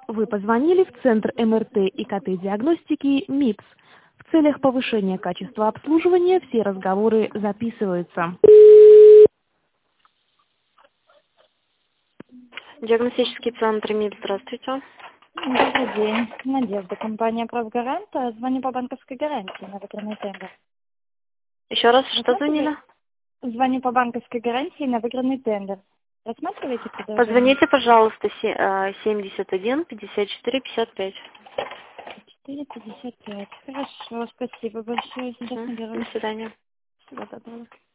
Вы позвонили в Центр МРТ и КТ-диагностики МИПС. В целях повышения качества обслуживания все разговоры записываются. Диагностический центр МИД, здравствуйте. Добрый день. Надежда, компания «Правгарант». Звоню по банковской гарантии на выигранный тендер. Еще раз, что Рассматриваете? звонили? Звоню по банковской гарантии на выигранный тендер. Рассматриваете предложение? Позвоните, пожалуйста, 71 54 55. 4,55. Хорошо, спасибо большое. Сейчас наберу. До свидания. Всего доброго.